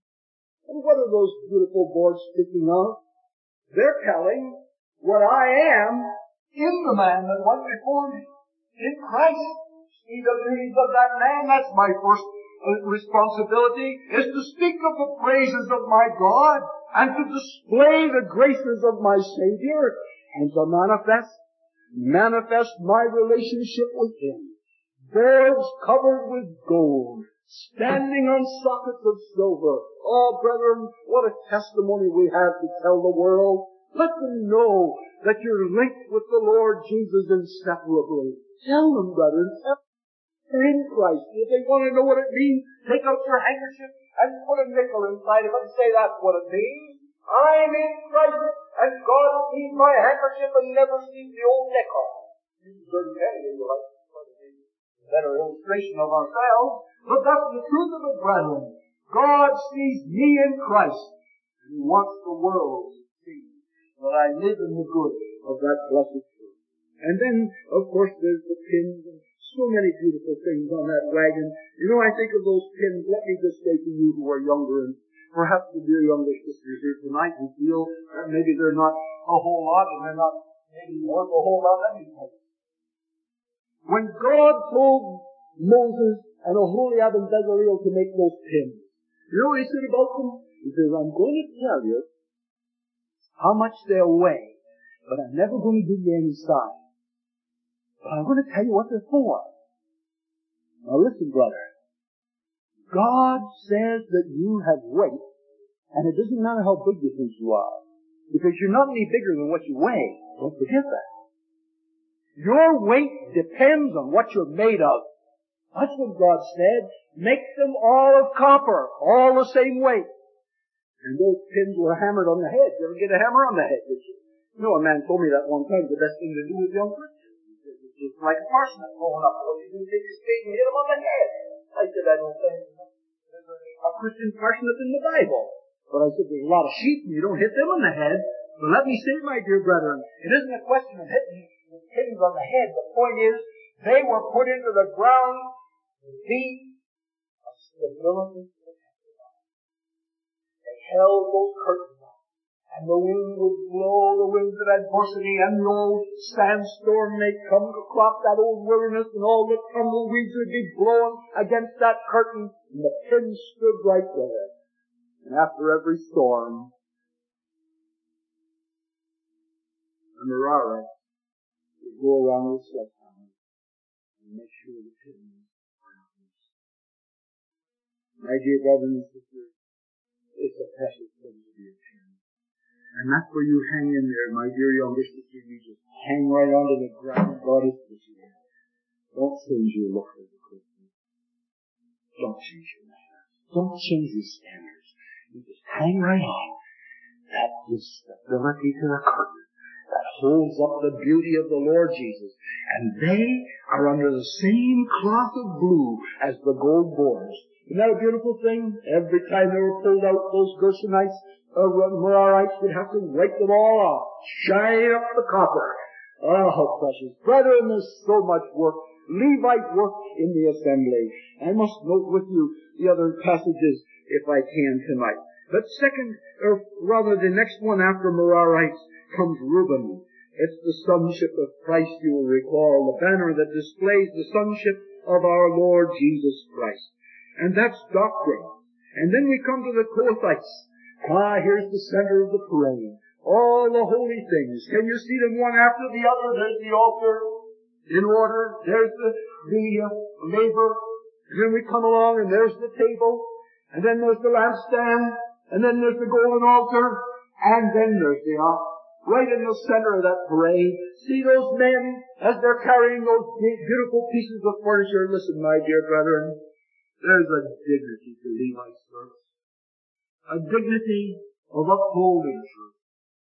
And what are those beautiful boards speaking of? They're telling what I am in the man that went before me. In Christ. see the beauties of that man. That's my first responsibility, is to speak of the praises of my God and to display the graces of my Savior and to manifest, manifest my relationship with Him. Boards covered with gold, standing on sockets of silver. Oh, brethren, what a testimony we have to tell the world. Let them know that you're linked with the Lord Jesus inseparably. Tell them, brethren, they're in Christ. If they want to know what it means, take out your handkerchief and put a nickel inside of it and say that's what it means. I'm in Christ, and God sees my handkerchief and never sees the old nickel. This is very petty, you like a better illustration of ourselves, but that's the truth of it, brethren. God sees me in Christ, and He wants the world to see that I live in the good of that blessed truth. And then, of course, there's the pins and so many beautiful things on that wagon. You know, I think of those pins. Let me just say to you who are younger, and perhaps the dear younger sisters here tonight who feel that maybe they're not a whole lot and they're not maybe worth a whole lot anymore. When God told Moses and Oholiab and Bezaleel to make those pins, you know what He said about them? He says, I'm going to tell you how much they'll weigh, but I'm never going to give you any size. But I'm going to tell you what they're for. Now listen, brother. God says that you have weight, and it doesn't matter how big you think you are, because you're not any bigger than what you weigh. Don't forget that. Your weight depends on what you're made of. That's what God said. Make them all of copper, all the same weight. And those pins were hammered on the head. You ever get a hammer on the head, did you? You know, a man told me that one time, the best thing to do with young Christians. It's like a parsnip going up. Well, you can take your spade and hit him on the head. I said, I don't think there's a Christian parsnip in the Bible. But I said, there's a lot of sheep and you don't hit them on the head. But let me say, my dear brethren, it isn't a question of hitting the pins on the head. The point is, they were put into the ground to be a stability to the temple. They held those curtains up. And the wind would blow, the winds of adversity, and the old sandstorm may come across that old wilderness, and all the tumbleweeds would be blowing against that curtain, and the pins stood right there. And after every storm, the Merari would go around with sledgehammer and make sure the pins are not loose. My dear brothers and sisters, it's a precious thing to be a pin. And that's where you hang in there, my dear younger sister. You just hang right onto the ground God has put you in. Don't change your look as a Christian. Don't change your manners. Don't change your standards. You just hang right on. That gives stability to the curtain that holds up the beauty of the Lord Jesus. And they are under the same cloth of blue as the gold boards. Isn't that a beautiful thing? Every time they were pulled out, those Gershonites, Uh, Merarites would have to wipe them all off, shine up the copper. Oh, how precious. Brethren, there's so much work, Levite work in the assembly. I must note with you the other passages, if I can, tonight. But second, or rather the next one after Merarites, comes Reuben. It's the sonship of Christ, you will recall, the banner that displays the sonship of our Lord Jesus Christ. And that's doctrine. And then we come to the Kohathites. Ah, here's the center of the parade. All the holy things. Can you see them one after the other? There's the altar in order. There's the, the uh, laver. And then we come along and there's the table. And then there's the lampstand. And then there's the golden altar. And then there's the ark. Right in the center of that parade. See those men as they're carrying those beautiful pieces of furniture. Listen, my dear brethren. There's a dignity to Levite service. A dignity of upholding truth.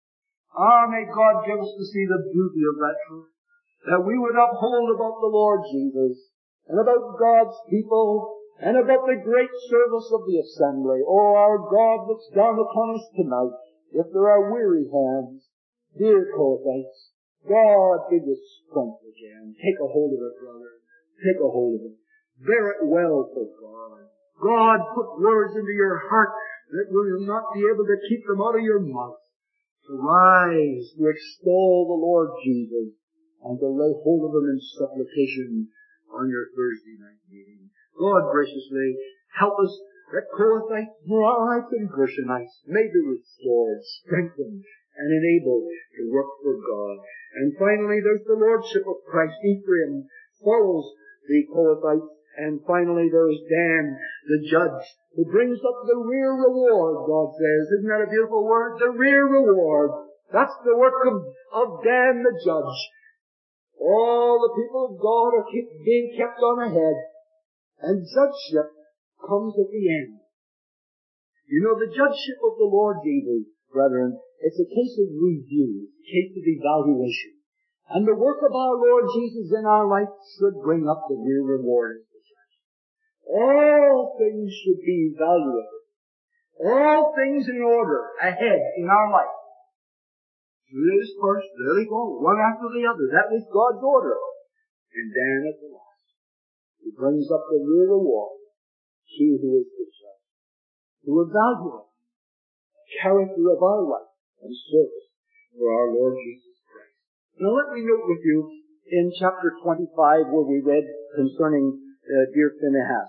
Ah, may God give us to see the beauty of that truth. That we would uphold about the Lord Jesus, and about God's people, and about the great service of the assembly. Oh, our God looks down upon us tonight. If there are weary hands, dear Kohathites, God give you strength again. Take a hold of it, brother. Take a hold of it. Bear it well for God. God put words into your heart that will not be able to keep them out of your mouth. To rise, to extol the Lord Jesus, and to lay hold of Him in supplication. on your Thursday night meeting. God graciously help us that Kohathites, Moabites, and Gershonites may be restored, strengthened, and enabled to work for God. And finally, there's the lordship of Christ. Ephraim follows the Kohathites. And finally, there is Dan, the judge, who brings up the rear reward, God says. Isn't that a beautiful word? The rear reward. That's the work of, of Dan, the judge. All the people of God are keep, being kept on ahead. And judgeship comes at the end. You know, the judgeship of the Lord Jesus, brethren, it's a case of review, a case of evaluation. And the work of our Lord Jesus in our life should bring up the real reward as the judge. All things should be evaluated. All things in order ahead in our life. This first, there they go, one after the other. That was God's order. And then at the last, He brings up the real reward. He who is the judge, to evaluate the character of our life and service for our Lord Jesus Christ. Now let me note with you in chapter twenty-five where we read concerning uh, dear Phinehas.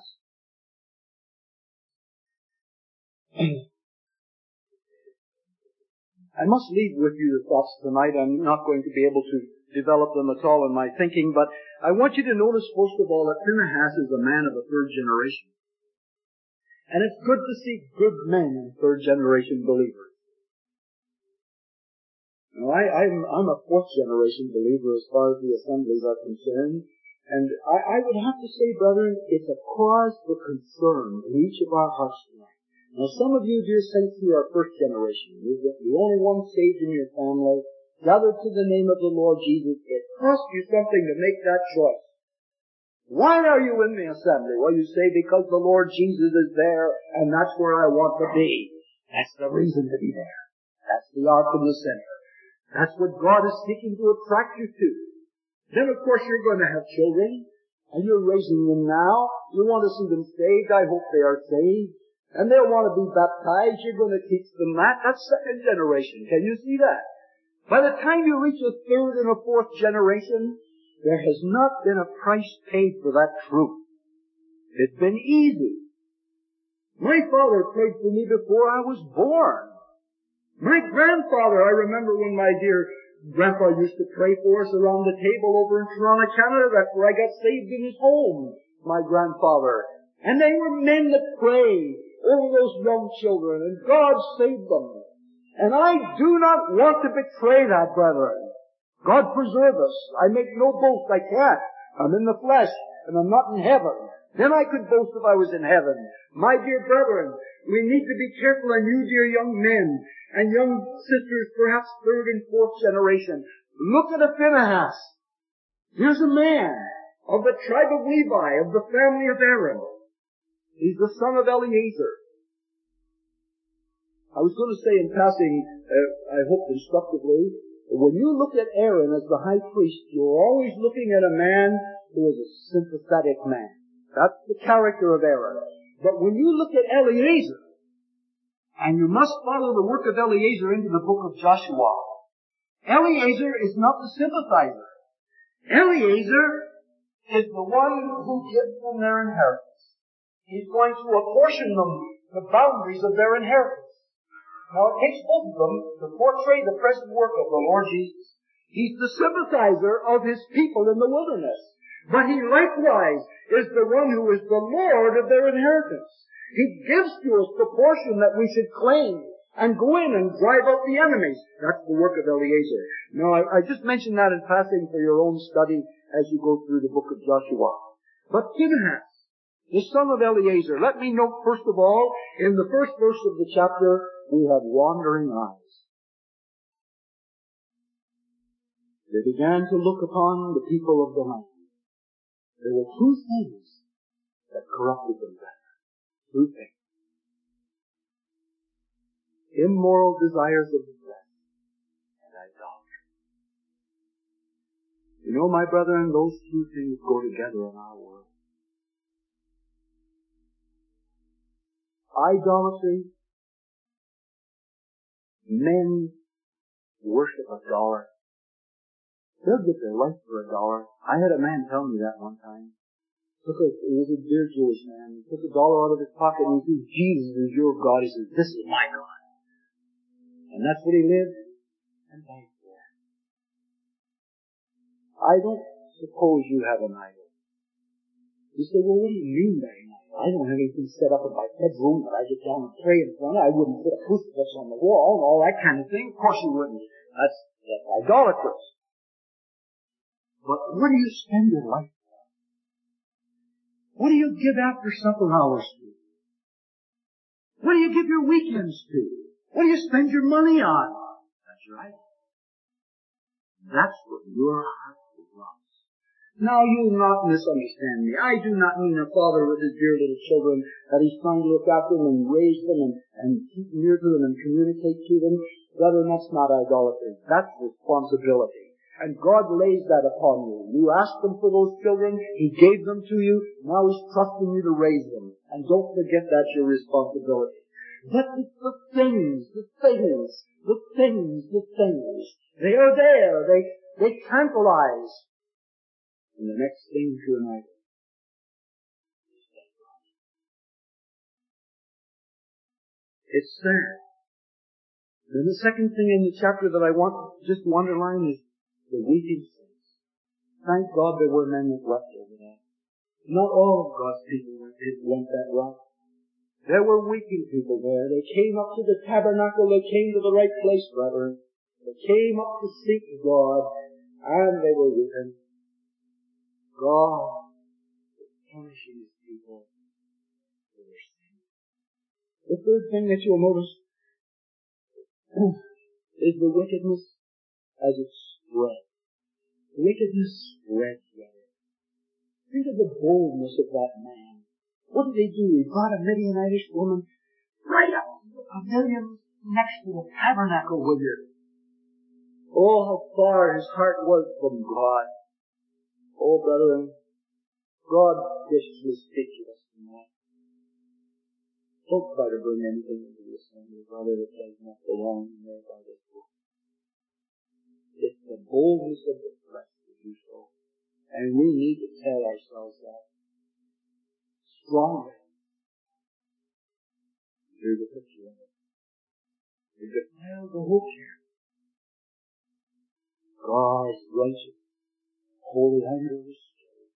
I must leave with you the thoughts tonight. I'm not going to be able to develop them at all in my thinking, but I want you to notice first of all that Phinehas is a man of the third generation. And it's good to see good men and third generation believers. Now, I, I'm, I'm a fourth generation believer as far as the assemblies are concerned. And I, I would have to say, brethren, it's a cause for concern in each of our hearts tonight. Now, some of you, dear saints, who are first generation, you're the only one saved in your family, gathered to the name of the Lord Jesus. It cost you something to make that choice. Why are you in the assembly? Well, you say, because the Lord Jesus is there, and that's where I want to be. That's the reason to be there. That's the ark in the center. That's what God is seeking to attract you to. Then, of course, you're going to have children, and you're raising them now. You want to see them saved. I hope they are saved. And they'll want to be baptized. You're going to teach them that. That's second generation. Can you see that? By the time you reach a third and a fourth generation, there has not been a price paid for that truth. It's been easy. My father prayed for me before I was born. My grandfather, I remember when my dear grandpa used to pray for us around the table over in Toronto, Canada. That's where I got saved in his home, my grandfather. And they were men that prayed over those young children, and God saved them. And I do not want to betray that, brethren. God preserve us. I make no boast. I can't. I'm in the flesh, and I'm not in heaven. Then I could boast if I was in heaven. My dear brethren, we need to be careful, and you dear young men, and young sisters, perhaps third and fourth generation. Look at a Phinehas. Here's a man of the tribe of Levi, of the family of Aaron. He's the son of Eleazar. I was going to say in passing, uh, I hope instructively, when you look at Aaron as the high priest, you're always looking at a man who is a sympathetic man. That's the character of Aaron. But when you look at Eleazar, and you must follow the work of Eleazar into the book of Joshua, Eleazar is not the sympathizer. Eleazar is the one who gives them their inheritance. He's going to apportion them the boundaries of their inheritance. Now, it takes both of them to portray the present work of the Lord Jesus. He's the sympathizer of His people in the wilderness. But He likewise is the one who is the Lord of their inheritance. He gives to us the portion that we should claim and go in and drive out the enemies. That's the work of Eleazar. Now, I, I just mentioned that in passing for your own study as you go through the book of Joshua. But Phinehas, the son of Eleazar, let me note first of all, in the first verse of the chapter, we have wandering eyes. They began to look upon the people of the land. There were two things that corrupted them better. Two things. Immoral desires of the flesh and idolatry. You know, my brethren, those two things go together in our world. Idolatry. Men worship a dollar. They'll get their life for a dollar. I had a man tell me that one time. took a, he was a dear Jewish man. He took a dollar out of his pocket and he said, Jesus is your God. He says, this is my God. And that's what he lived and died for. I don't suppose you have an idol. You say, well, what do you mean by an idol? I don't have anything set up in my bedroom that I get down and pray in front of. I wouldn't put a crucifix on the wall and all that kind of thing. Of course you wouldn't. That's, that's idolatrous. But what do you spend your life for? What do you give after supper hours to? What do you give your weekends to? What do you spend your money on? That's right. That's what your heart loves. Now you will not misunderstand me. I do not mean a father with his dear little children that he's trying to look after them and raise them and, and keep near to them and communicate to them. Brother, that's not idolatry. That's responsibility. And God lays that upon you. You asked him for those children. He gave them to you. Now he's trusting you to raise them. And don't forget that's your responsibility. But it's the things, the things, the things, the things. They are there. They, they tantalize. And the next thing to an idol is that God. It's sad. Then the second thing in the chapter that I want just to underline is the weeping saints. Thank God there were men that wept over that. Not all of God's people went, went that route. There were weeping people there. They came up to the tabernacle. They came to the right place, brethren. They came up to seek God, and they were weeping. God is punishing his people for their sin. The third thing that you'll notice is the wickedness as it spread. Wickedness spread, brother. Think of the boldness of that man. What did he do? He brought a Midianitish woman right up to the pavilion next to the tabernacle with her. Oh, how far his heart was from God. Oh, brethren, God graciously speak to us tonight. Don't try to bring anything into the assembly, brother, that does not belong in there by this book. It's the boldness of the flesh to do so. And we need to tell ourselves that. Strongly. Here's the picture of it. We defile the whole camp. God's righteous, holy anger is stirred.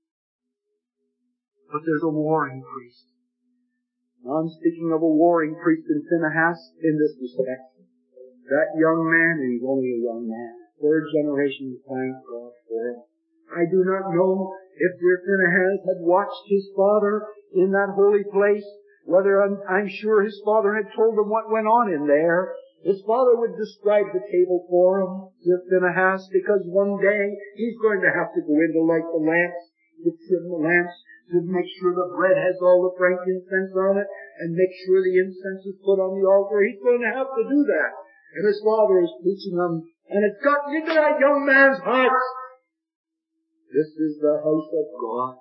But there's a warring priest. Now I'm speaking of a warring priest in Phinehas in this respect. That young man, and he's only a young man, third generation, thank God for him. I do not know if dear Phinehas had watched his father in that holy place, whether I'm, I'm sure his father had told him what went on in there. His father would describe the table for him, dear Phinehas, because one day he's going to have to go in to light the lamps, to trim the lamps, to make sure the bread has all the frankincense on it, and make sure the incense is put on the altar. He's going to have to do that. And his father is teaching him, and it's gotten into that young man's heart. This is the house of God.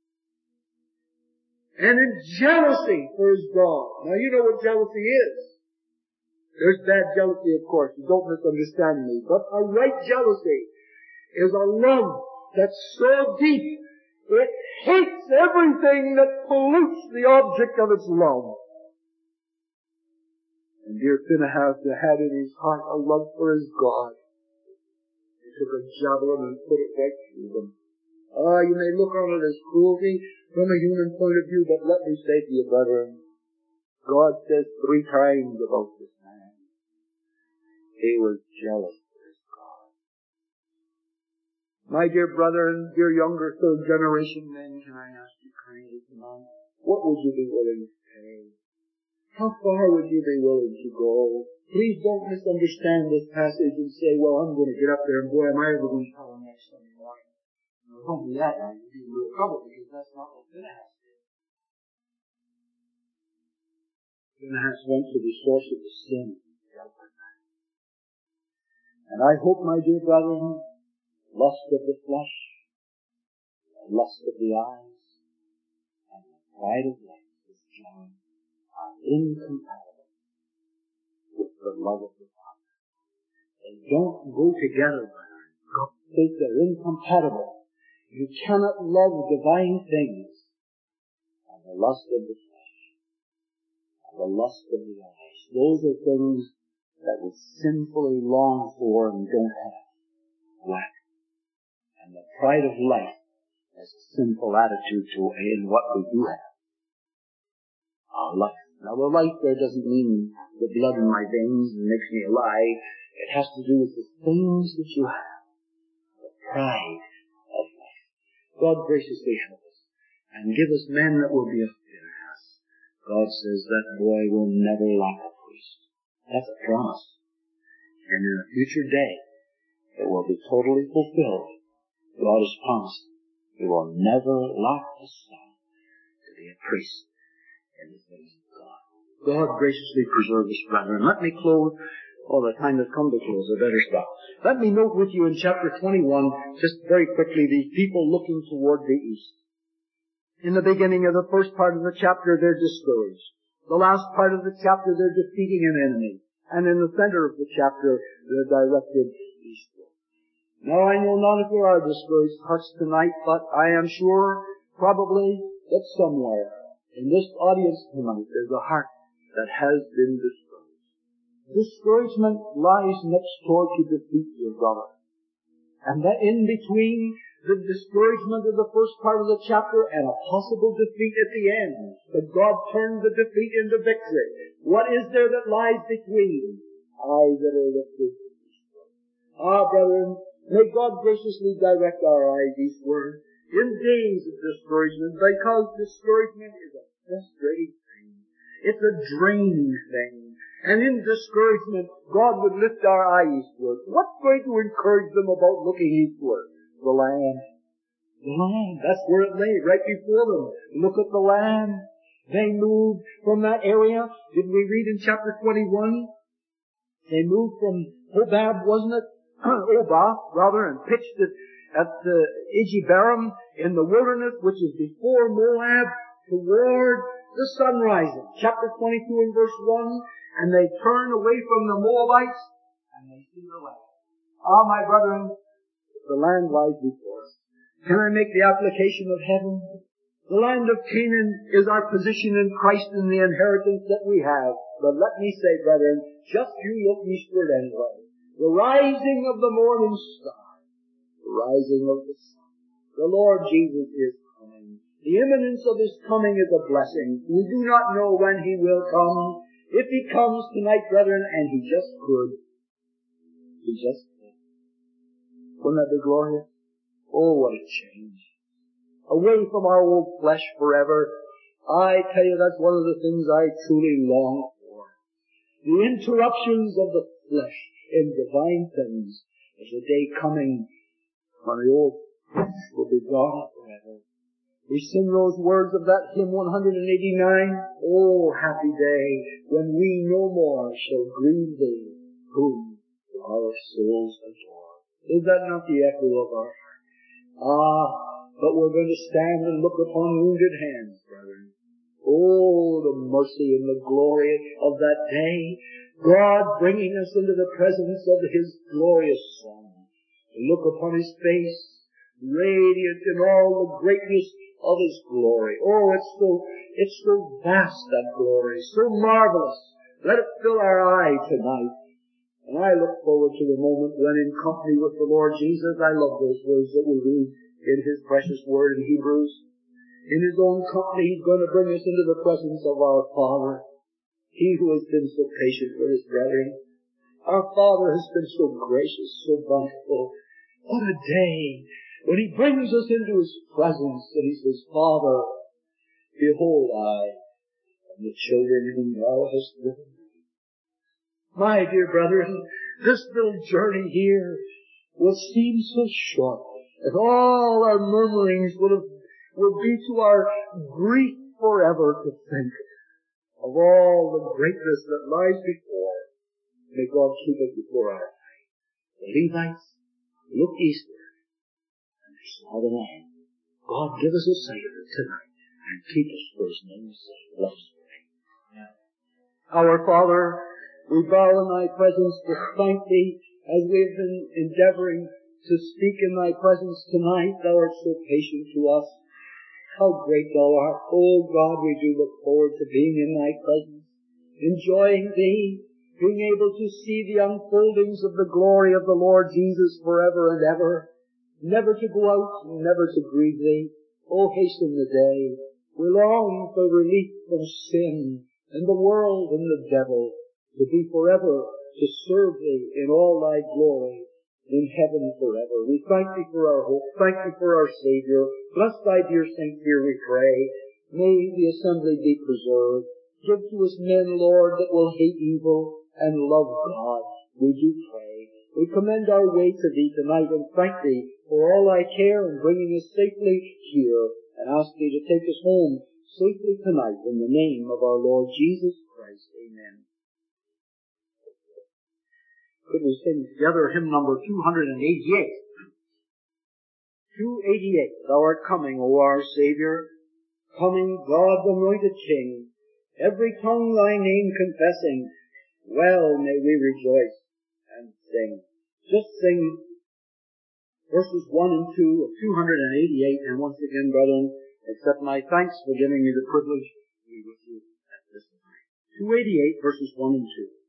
And in jealousy for his God. Now you know what jealousy is. There's bad jealousy, of course. You don't misunderstand me. But a right jealousy is a love that's so deep, it hates everything that pollutes the object of its love. And dear Phinehas had in his heart a love for his God. He took a javelin and put it right through them. Ah, you may look on it as cruelty from a human point of view, but let me say to you, brethren, God says three times about this man, he was jealous for his God. My dear brethren, dear younger third generation men, can I ask you kindly tonight, what would you be willing to pay? How far would you be willing to go? Please don't misunderstand this passage and say, well, I'm going to get up there and boy, am I ever going to tell him next Sunday morning. No, don't do that now. You'll be in real trouble because that's not what Phinehas did. Phinehas went to the source of the sin. And I hope, my dear brethren, lust of the flesh, lust of the eyes, and the pride of life, this John, are incompatible with the love of the Father. They don't go together, brethren. They, they're incompatible. You cannot love divine things and the lust of the flesh and the lust of the eyes. Those are things that we sinfully long for and don't have. Lack. And the pride of life has a sinful attitude to in what we do have. Our life. Now the life there doesn't mean the blood in my veins and makes me alive. It has to do with the things that you have. The pride of life. God graciously help us and give us men that will be a fit in us. God says that boy will never lack a priest. That's a promise. And in a future day, it will be totally fulfilled. God has promised he will never lack a son to be a priest in the things of God. God graciously preserve us, brethren. Let me close. Oh, the time has come to close. I better stop. Let me note with you in chapter twenty-one, just very quickly, these people looking toward the east. In the beginning of the first part of the chapter, they're discouraged. The last part of the chapter, they're defeating an enemy. And in the center of the chapter, they're directed eastward. Now, I know not if there are discouraged hearts tonight, but I am sure, probably, that somewhere in this audience tonight, there's a heart that has been discouraged. Discouragement lies next door to defeat, dear brother. And that in between the discouragement of the first part of the chapter and a possible defeat at the end, that God turned the defeat into victory. What is there that lies between? Eyes that are lifted eastward. Ah, brethren, may God graciously direct our eyes eastward in days of discouragement, because discouragement is a frustrating thing. It's a draining thing. And in discouragement, God would lift our eye eastward. What's going to encourage them about looking eastward? The land. The land. That's where it lay, right before them. Look at the land. They moved from that area. Did we read in chapter twenty-one? They moved from Hobab, wasn't it? Obah, rather, and pitched it at the Ijebarim in the wilderness, which is before Moab, toward the sun rising. Chapter twenty-two and verse one. And they turn away from the Moabites, and they see the land. Ah, my brethren, the land lies before us. Can I make the application of heaven? The land of Canaan is our position in Christ and the inheritance that we have. But let me say, brethren, just you look eastward anyway. The rising of the morning star, the rising of the sun. The Lord Jesus is coming. The imminence of His coming is a blessing. We do not know when He will come. If He comes tonight, brethren, and He just could, He just could. Wouldn't that be glorious? Oh, what a change. Away from our old flesh forever. I tell you, that's one of the things I truly long for. The interruptions of the flesh in divine things. There's a day coming when the old flesh will be gone forever. We sing those words of that hymn one eighty-nine. Oh, happy day, when we no more shall grieve Thee, whom our souls adore. Is that not the echo of our heart? Ah, but we're going to stand and look upon wounded hands, brethren. Oh, the mercy and the glory of that day. God bringing us into the presence of His glorious Son. Look upon His face, radiant in all the greatness of His glory. Oh, it's so, it's so vast, that glory, so marvelous. Let it fill our eye tonight. And I look forward to the moment when in company with the Lord Jesus, I love those words that we read in His precious word in Hebrews. In His own company, He's going to bring us into the presence of our Father. He who has been so patient with His brethren. Our Father has been so gracious, so bountiful. What a day when He brings us into His presence and He says, Father, behold I and the children whom Thou hast given me. My dear brethren, this little journey here will seem so short, and all our murmurings will, have, will be to our grief forever to think of all the greatness that lies before. May God keep it before our eyes. The Levites looked eastward. Saw the land. God, give us a sight of it tonight and keep us for His name's sake. Let us pray. Yeah. Our Father, we bow in Thy presence to thank Thee as we have been endeavoring to speak in thy presence tonight. Thou art so patient to us. How great thou art. Oh God, we do look forward to being in thy presence, enjoying thee, being able to see the unfoldings of the glory of the Lord Jesus forever and ever, never to go out, never to grieve thee. Oh, hasten the day. We long for relief from sin and the world and the devil, to be forever, to serve thee in all thy glory, in heaven forever. We thank thee for our hope. Thank thee for our Savior. Bless thy dear saints here, we pray. May the assembly be preserved. Give to us men, Lord, that will hate evil and love God. We do pray. We commend our way to thee tonight and thank thee for all thy care in bringing us safely here, and ask thee to take us home safely tonight in the name of our Lord Jesus Christ. Amen. Could we sing together hymn number two eighty-eight? two eighty-eight. Thou art coming, O our Savior, coming, God's anointed King, every tongue thy name confessing, well may we rejoice and sing. Just sing verses one and two of two eighty-eight, and once again, brethren, accept my thanks for giving me the privilege to be with you at this time. two eighty-eight, verses one and two.